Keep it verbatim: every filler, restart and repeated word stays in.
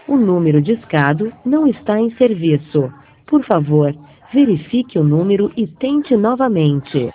O número discado não está em serviço. Por favor, verifique o número e tente novamente.